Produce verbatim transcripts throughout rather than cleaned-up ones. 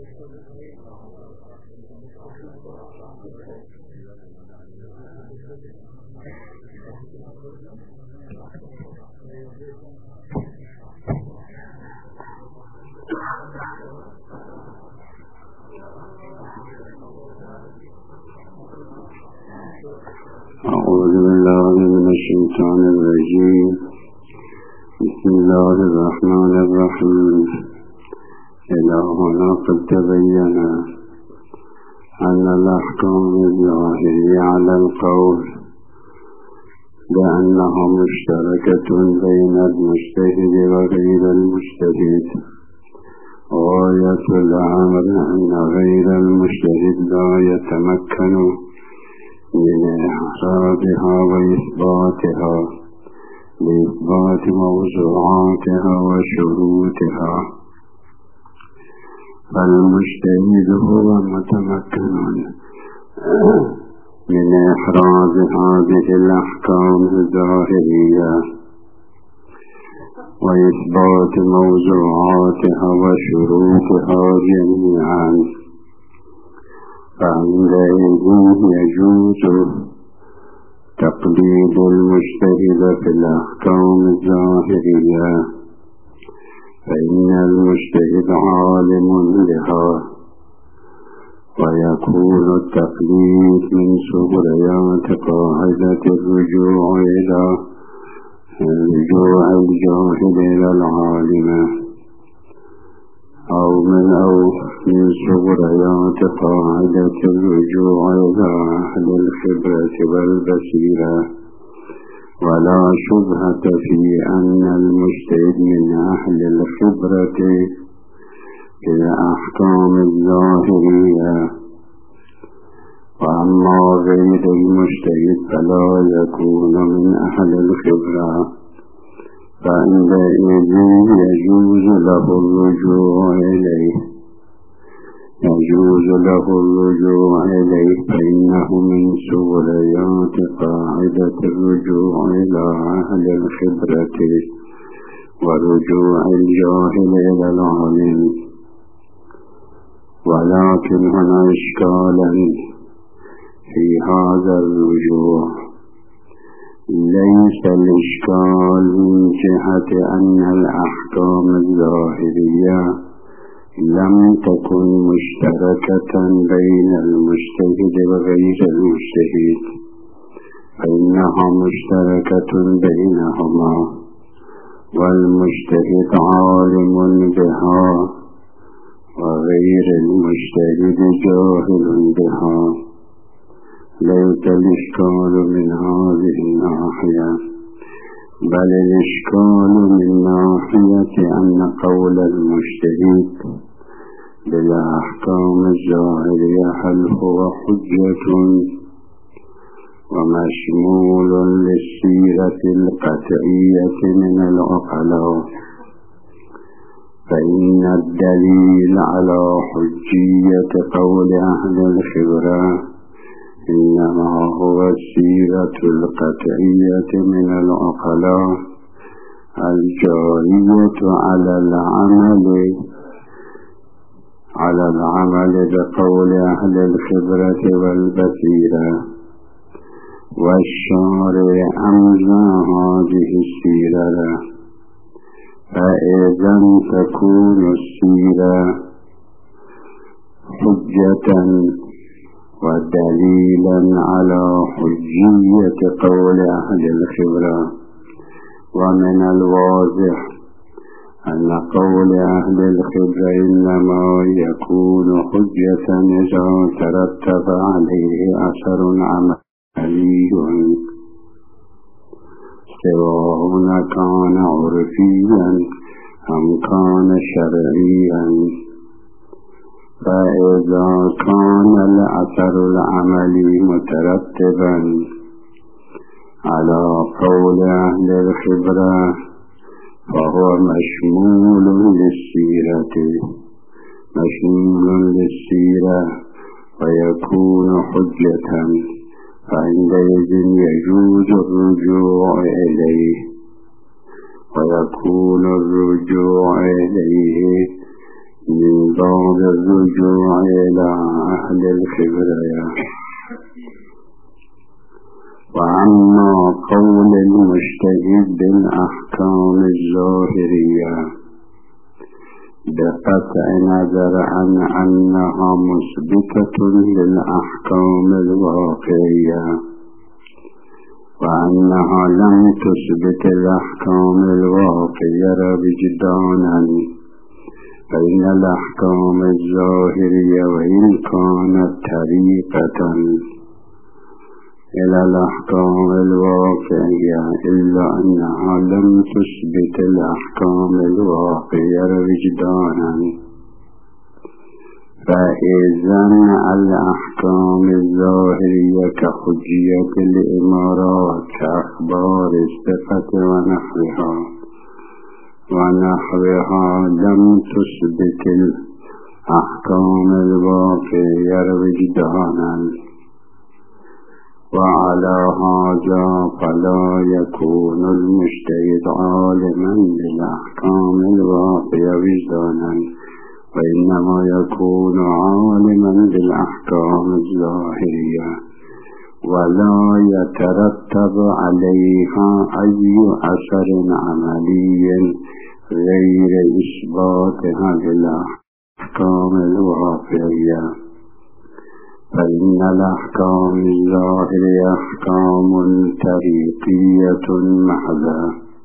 أعوذ بالله من الشيطان الرجيم. بسم الله الرحمن الرحيم. إلى هنا قد تبين أن الأحكام الظاهرية على القول بأنها مشتركة بين المجتهد وغير المجتهد. غاية الأمر أن غير المجتهد لا يتمكن من إحصائها وإثباتها لإثبات موضوعاتها وشروطها، فالمجتهد هو متمكن من إحراز هذه الأحكام الظاهرية وإثبات موضوعاتها وشروطها جميعا، فعندئذ يجوز تقليد المجتهد في الأحكام الظاهرية، فإن المجتهد عالم بها، ويكون التقليد من سهوليات قاعدة الرجوع إلى رجوع الجاهل إلى العالم، أو من أو من سهوليات قاعدة الرجوع إلى أهل الخبرة والبصيرة. ولا شبهة في أن المجتهد من أهل الخبرة بالأحكام الظاهرية، وأما غير المجتهد فلا يكون من أهل الخبرة، فعندئذ يجوز له الرجوع إليه يجوز له الرجوع إليه فإنه من سهوليات قاعدة الرجوع إلى أهل الخبرة ورجوع الجاهل إلى العالم. ولكن هنا إشكالا في هذا الرجوع. ليس الإشكال من جهة أن الأحكام الظاهرية لم تكن مشتركة بين المجتهد وغير المجتهد، فإنها مشتركة بينهما، والمجتهد عالم بها وغير المجتهد جاهل بها. ليس الإشكال من هذه الناحية، بل الإشكال من ناحية أن قول المجتهد بالأحكام الظاهرية هل هو حجة ومشمول للسيرة القطعية من العقلاء، فإن الدليل على حجية قول أهل الخبرة إنما هو السيرة القطعية من العقلاء الجارية على العمل على العمل بقول أهل الخبرة والبصيرة، والشارع أمضى هذه السيرة، فإذا تكون السيرة حجة ودليلا على حجية قول أهل الخبرة. ومن الواضح أن قول أهل الخبرة إنما يكون حجة إذا ترتب عليه أثر عملي، سواء كان عرفيا أم كان شرعيا. فإذا كان الأثر العملي مترتبا على قول أهل الخبرة فهو مشمول للسيرة مشمول للسيرة ويكون حجة، فعندئذ يجوز الرجوع إليه، ويكون الرجوع إليه من باب الرجوع إلى أهل الكبرياء. وعما قول المجتهد بالأحكام الظاهرية بقطع نظر عن أنها مثبتة للأحكام الواقعية، وأنها لم تثبت الأحكام الواقعية وجدانا، فإن الأحكام الظاهرية وإن كانت طريقة إلى الأحكام الواقعية إلا أنها لم تثبت الأحكام الواقعية وجدانا، فإذن الأحكام الظاهرية كحجية الإمارات كأخبار الثقة ونحوها ونحوها لم تثبت الأحكام الواقعية وجدانا. وعلى هذا فلا يكون المجتهد عالما بالأحكام الواقعية وجدانا، وإنما يكون عالما بالأحكام الظاهرية، ولا يترتب عليها أي أثر عملي غير إثباتها للأحكام الواقعية، فإن الأحكام الظاهرية أحكام طريقية محضة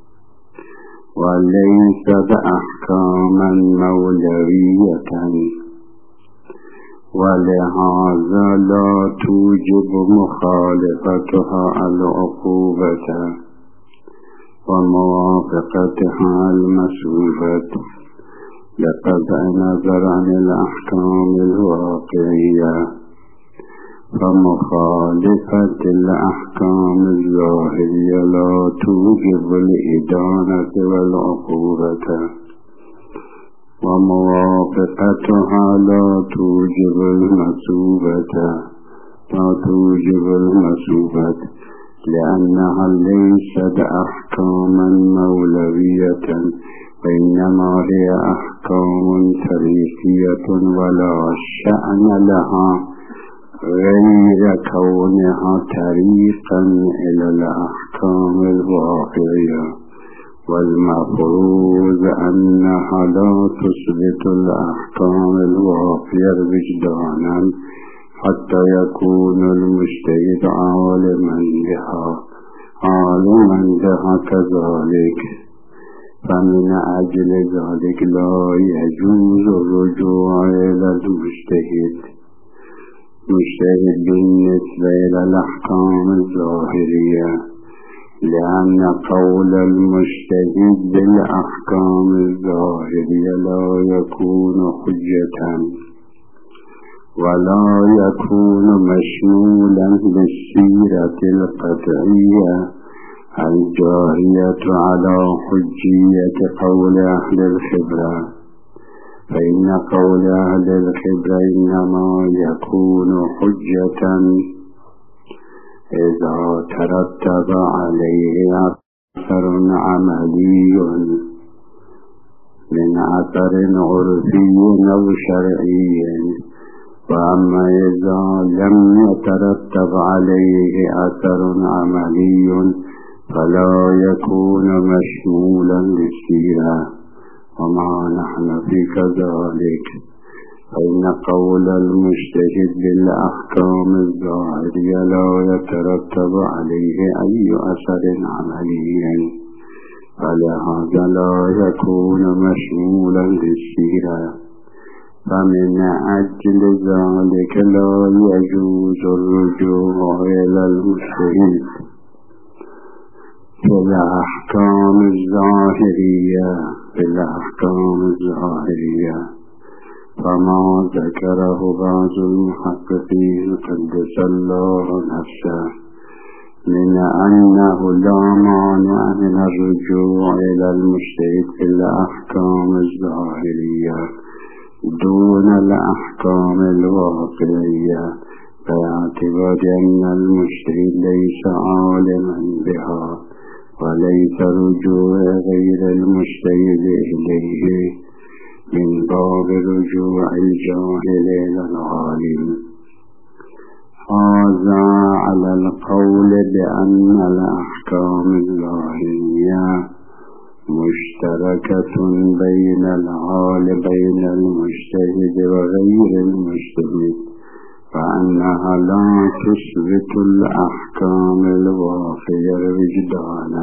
وليست أحكاما مولوية، ولهذا لا توجب مخالفتها العقوبة وموافقتها المسؤولة لقطع نظر عن الأحكام الواقعية، فمخالفة الأحكام الظاهرية لا توجب الإدانة والعقوبة، وموافقتها لا توجب المثوبة لا توجب المثوبة لأنها ليست أحكاما مولوية، وإنما هي أحكام تاريخية ولا شأن لها غير كونها طريقا إلى الأحكام الواقعية، والمفروض أنها لا تثبت الأحكام الواقعية وجدانا حتى يكون المجتهد عالما بها عالما بها كذلك. فمن أجل ذلك لا يجوز الرجوع إلى المجتهد مجتهد بالنسبة إلى الأحكام الظاهرية، لأن قول المجتهد بالأحكام الظاهرية لا يكون حجة ولا يكون مشمولا بالسيرة القطعية الجارية على حجية قول أهل الخبرة، فإن قول أهل الخبرة إنما يكون حجة إذا ترتب عليه أثر عملي من أثر عرفي أو شرعي، وأما إذا لم يترتب عليه أثر عملي فلا يكون مشمولا للسيرة، وما نحن في كذلك، فإن قول المجتهد بالأحكام الظاهرية لا يترتب عليه أي أثر عملي، فلهذا لا يكون مشمولا للسيرة. فمن أجل ذلك لا يجوز الرجوع إلى المجتهد في الأحكام الظاهرية في الأحكام الظاهرية فما ذكره بعض المحققين قدس الله نفسه من أنه لا مانع من الرجوع إلى المجتهد في الأحكام الظاهرية دون الأحكام الواقعية، باعتبار أن المجتهد ليس عالما بها، وليس رجوع غير المجتهد إليه من باب رجوع الجاهل إلى العالم. هذا على القول بأن الأحكام الظاهرية مشتركة بين العالم بين المجتهد وغير المجتهد، فأنها لا تثبت الأحكام الواقعة وجدانا.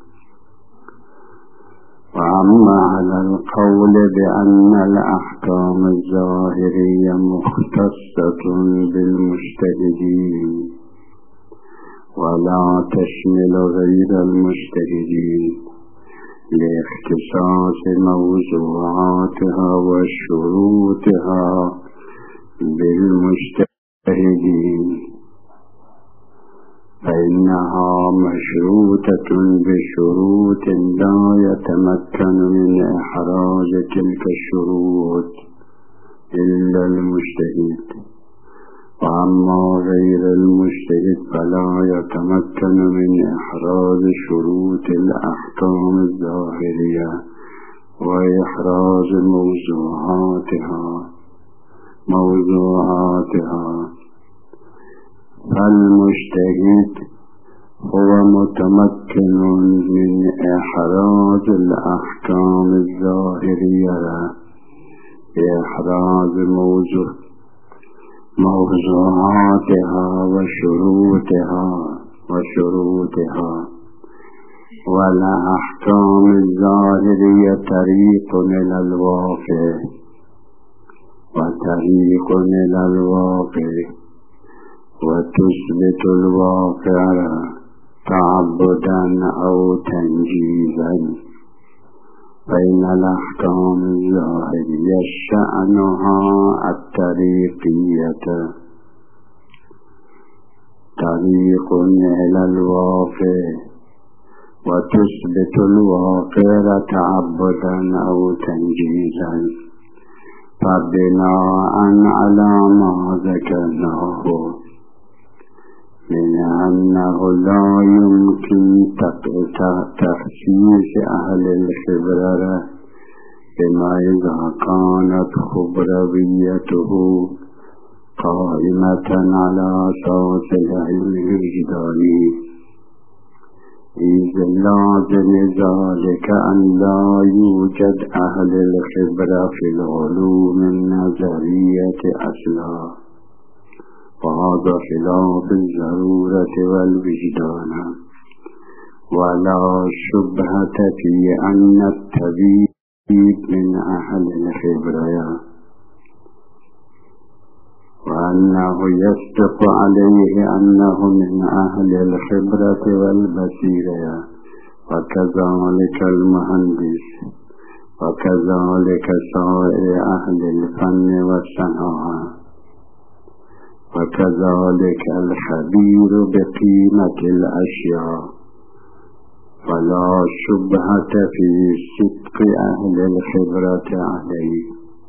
وأما على القول بأن الأحكام الظاهرية مختصة بالمجتهدين ولا تشمل غير المجتهدين لاختصاص موضوعاتها وشروطها بالمجتهدين، فإنها مشروطة بشروط لا يتمكن من إحراز تلك الشروط إلا المجتهد. وأما غير المجتهد فلا يتمكن من إحراز شروط الأحكام الظاهرية وإحراز موضوعاتها موضوعاتها فالمجتهد هو متمكن من إحراز الأحكام الظاهرية بإحراز موضوع موضوعاتها وشروطها وشروطها والأحكام الظاهرية طريق إلى الواقع وطريق إلى الواقع وتثبت الواقع تعبدا أو تنجيزا. بين الأحكام الظاهرية شأنها الطريقية طريق إلى الواقع وتثبت الواقع تعبدا أو تنجيزا. فبناء على ما ذكرناه من أنه لا يمكن تخصيص أهل الخبرة بما إذا كانت خبرويته قائمة على أساس العلم الوجداني، إذ لازم ذلك أن لا يوجد أهل الخبرة في العلوم النظرية أصلا، وهذا خلاف الضرورة والوجدان. ولا شبهة في أن الطبيب من أهل الخبرة، وأنه يصدق عليه أنه من أهل الخبرة والبصيرة، وكذلك المهندس، وكذلك سائر أهل الفن والصناعة، وكذلك الخبير بقيمة الأشياء. فلا شبهة في صدق أهل الخبرة عليه.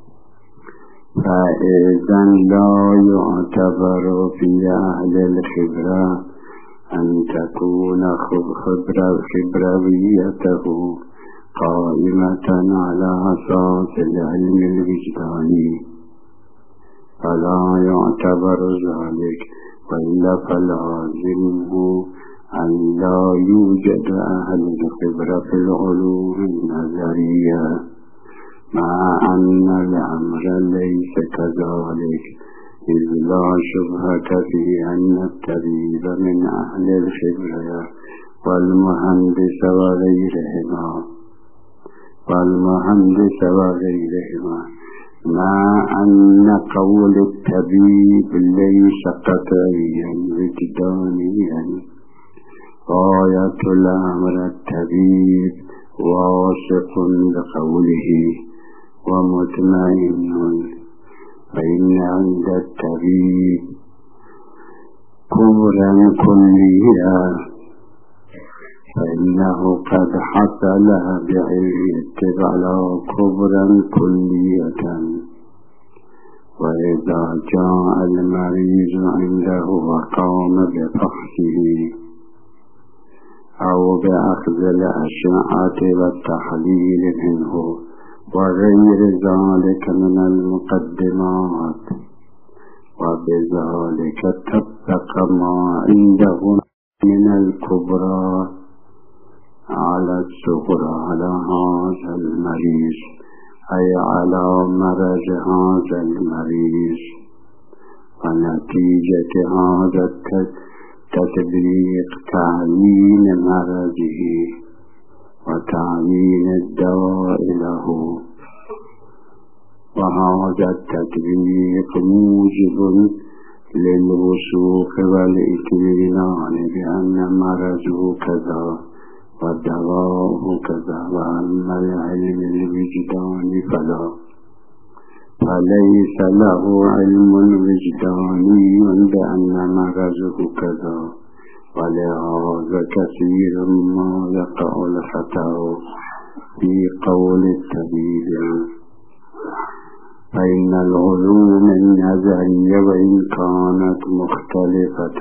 فإذا لا يعتبر في أهل الخبرة أن تكون خبرة خبرويته قائمة على أساس العلم الوجداني، فلا يعتبر ذلك، وإلا فلازمه أن لا يوجد أهل الخبرة في العلوم النظرية، مع أن الأمر ليس كذلك، إذ لا شبهة في أن الطبيب من أهل الخبرة والمهندس وغيرهما والمهندس وغيرهما مع أن قول الطبيب ليس قطعيا وجدانيا. غاية الأمر الطبيب واثق بقوله ومطمئن، فإن عند الطبيب كبرا كليا، فإنه قد حصل بعلم على كبرا كلية. وإذا جاء المريض عنده وقام بفحصه أو بأخذ الأشعة والتحليل منه وغير ذلك من المقدمات، وبذلك اتفق ما عنده من الكبرى على الصغرى على هذا المريض، أي على مرض هذا المريض. ونتيجة هذا التطبيق تعيين مرضه وتعيين الدواء له، وهذا التطبيق موجب للوثوق والإطمئنان بأن مرضه كذا والدواء كذا. وأما العلم الوجداني فلا فليس له علم وجداني بأن مرضه كذا، ولهذا كثير ما يقع الخطأ في قول الطبيب. فإن العلوم النظرية وإن كانت مختلفة،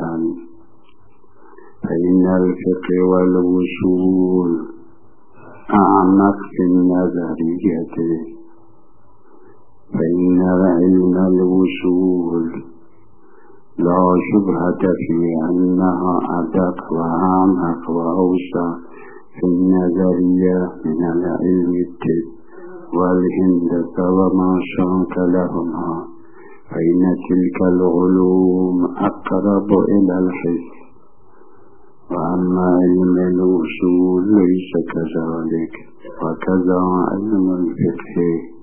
فإن الفقه والوصول أعمق في النظرية، فإن علم الوصول لا شبهة في أنها أدق وأعمق وأوسع في النظرية من العلم الطب والهندسة وما شاك لهما، فإن تلك العلوم أقرب إلى الحس. وأما علم الوصول ليس كذلك، وكذا علم الفقه.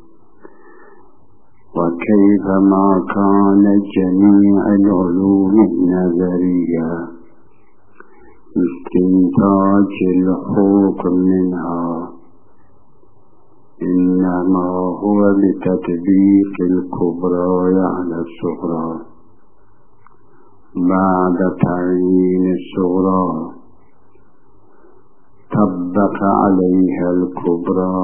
وكيفما كان جميع العلوم النظرية استنتاج الحكم منها إنما هو بتطبيق الكبرى على الصغرى بعد تعيين الصغرى، طبق عليها الكبرى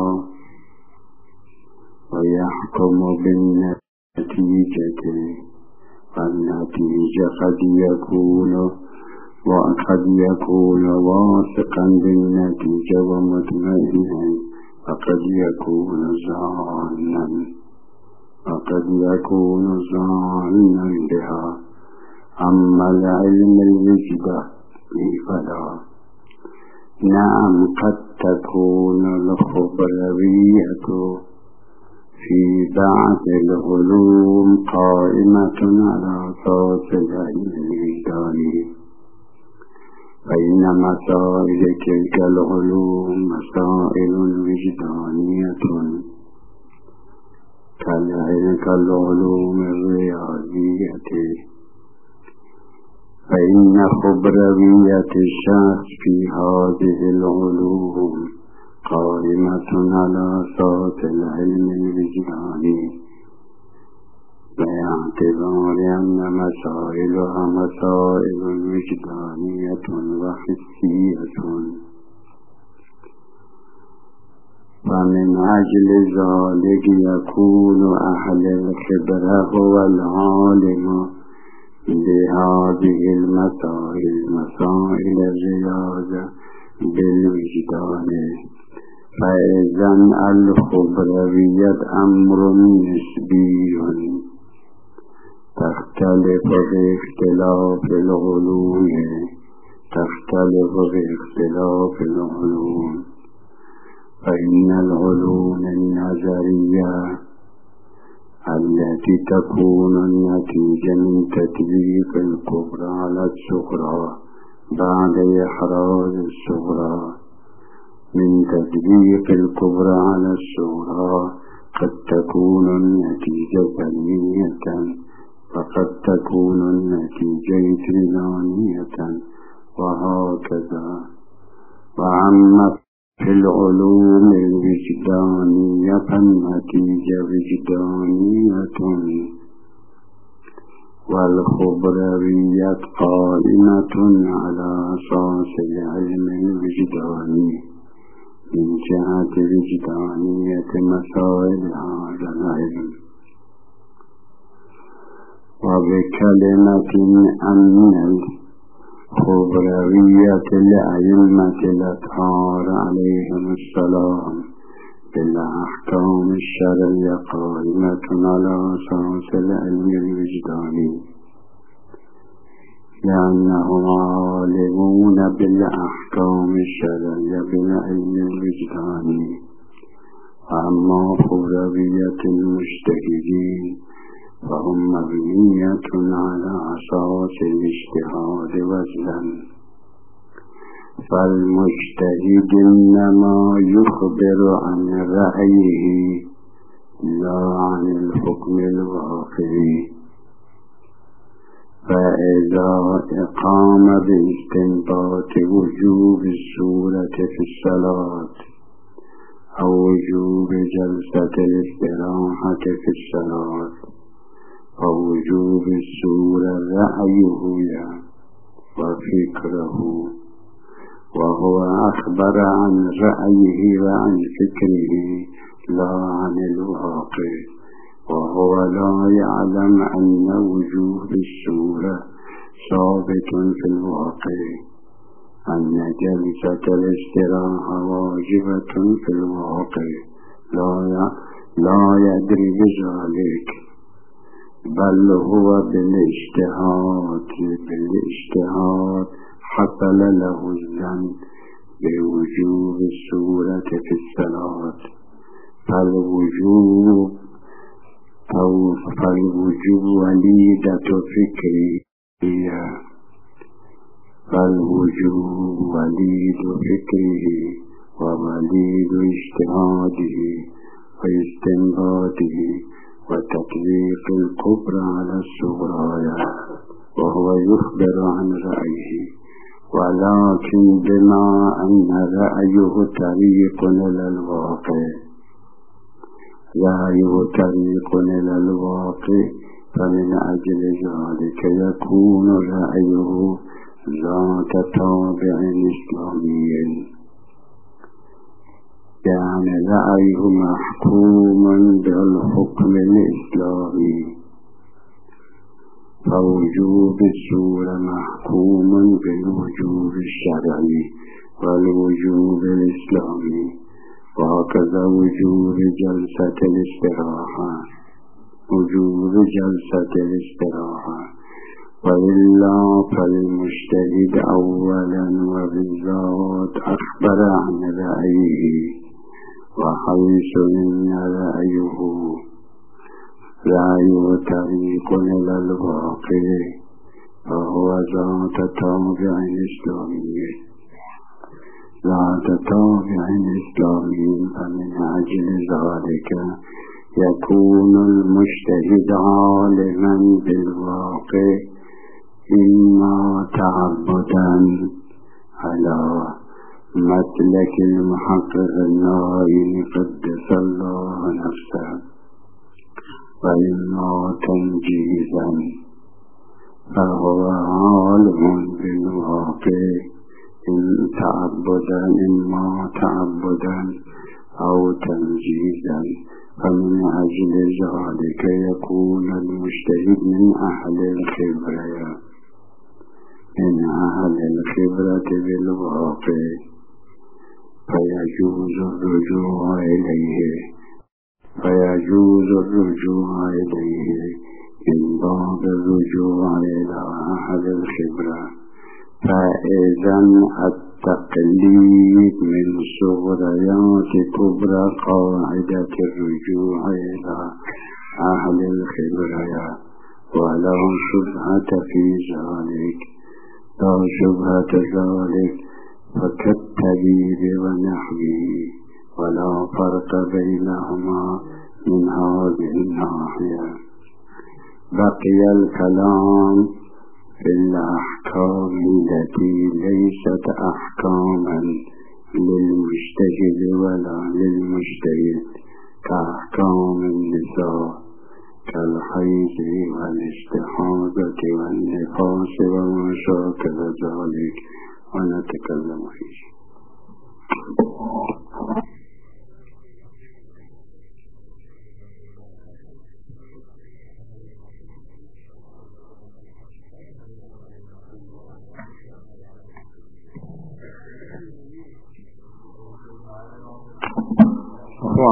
ويحكم بالنتيجة. فالنتيجة قد يكون وقد يكون واثقا بالنتيجة ومطمئنا، وقد يكون ظانا وقد يكون ظانا بها. أما العلم الوجداني فلا، نعم قد تكون الخبروية في بعض العلوم قائمة على أساس العلم الوجداني، فإن مسائل تلك العلوم مسائل وجدانية كالعلوم الرياضية. فإن خبروية الشخص في هذه العلوم قائمة على أساس العلم الوجداني، باعتبار أن مسائلها مسائل وجدانية وحسية. ومن أجل ذلك يكون أهل الخبرة هو العالم بهذه المسائل، مسائل الرياضة بالوجدان. فإذن الخبروية أمر نسبي تختلف باختلاف العلوم تختلف باختلاف العلوم. فإن العلوم النظرية التي تكون النتيجة من تطبيق الكبرى على الصغرى بعد إحراز الصغرى من تطبيق الكبرى على الصغرى قد تكون النتيجة سلمية، وقد تكون النتيجة اطمئنانية، وهكذا. وأما في العلوم الوجدانية فالنتيجة وجدانية، والخبروية قائمة على أساس العلم الوجداني من جهة وجدانية مسائل هذا العلم. وبكلمة أن الخبروية الأئمة الأطهار عليهم السلام بالأحكام الشرعية قائمة على أساس العلم الوجداني، لأنهم عالمون بالأحكام الشرعية بالعلم الوجداني. أما خبرية المجتهدين فهم مبنية على أساس الاجتهاد والظن، فالمجتهد إنما يخبر عن رأيه لا عن الحكم الواقعي، فإذا قام باستنباط وجوب السورة في الصلاة أو وجوب جلسة الاستراحة في الصلاة أو وجوب السورة رأيه وفكره، وهو أخبر عن رأيه وعن فكره لا عن الواقع، وهو لا يعلم أن وجوب السورة ثابت في الواقع، أن جلسة الاستراحة واجبة في الواقع لا لا يدري بذلك، بل هو بالاجتهاد بالاجتهاد حصل له الظن بوجوب السورة في الصلاة، فالوجوب أو فالوجوب وليدة فكره فالوجوب وليد فكره ووليد اجتهاده واستنباطه وتطبيق الكبرى على الصغرى، وهو يخبر عن رأيه، ولكن بما أن رأيه طريق إلى الواقع رأيه طريق إلى الواقع فمن أجل ذلك يكون رأيه ذات تابع إسلامي، يعني رأيه محكوم بالحكم الإسلامي، فوجوب السورة محكوم بالوجوب الشرعي والوجوب الإسلامي، وهكذا وجوب جلسة الاستراحة وجوب جلسة الاستراحة. وإلا فالمجتهد أولا وبالذات أخبر عن رأيه، وحيث إن رأيه رأيه طريق إلى الواقع فهو ذات تابع إسلامي ذات تابع إسلامي فمن أجل ذلك يكون المجتهد عالما بالواقع إما تعبدا على مسلك المحقق النائم قدس الله نفسه، وإما تنجيزا فهو عالم بالواقع إن تعبدا إما تعبدا أو تنجيزا، فمن أجل ذلك يكون المجتهد من أهل الخبرة من أهل الخبرة بالواقع، فيجوز الرجوع إليه فيجوز الرجوع إليه من باب الرجوع إلى أهل الخبرة. فإذا التقليد من صغريات كبرى قاعدة الرجوع إلى أهل الخبرة، ولا شبهة في ذلك لا شبهة ذلك فكالتبيب ونحوه، ولا فرق بينهما من هذه الناحية. بقي الكلام في الأحكام التي ليست أحكاما للمجتهد ولا للمجتهد، كأحكام النساء كالحيض والاستحاضة والنفاس وما شاكل ذلك، ونتكلم فيه.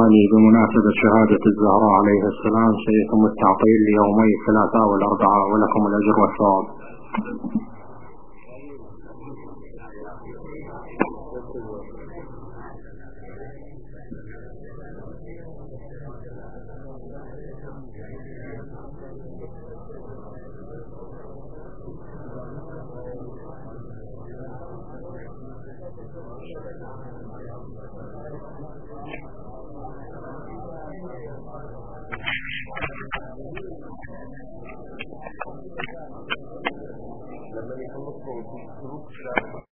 الثاني بمناسبة شهادة الزهراء عليه السلام سيتم التعطيل ليومي الثلاثاء والأربعاء، ولكم الأجر والثواب.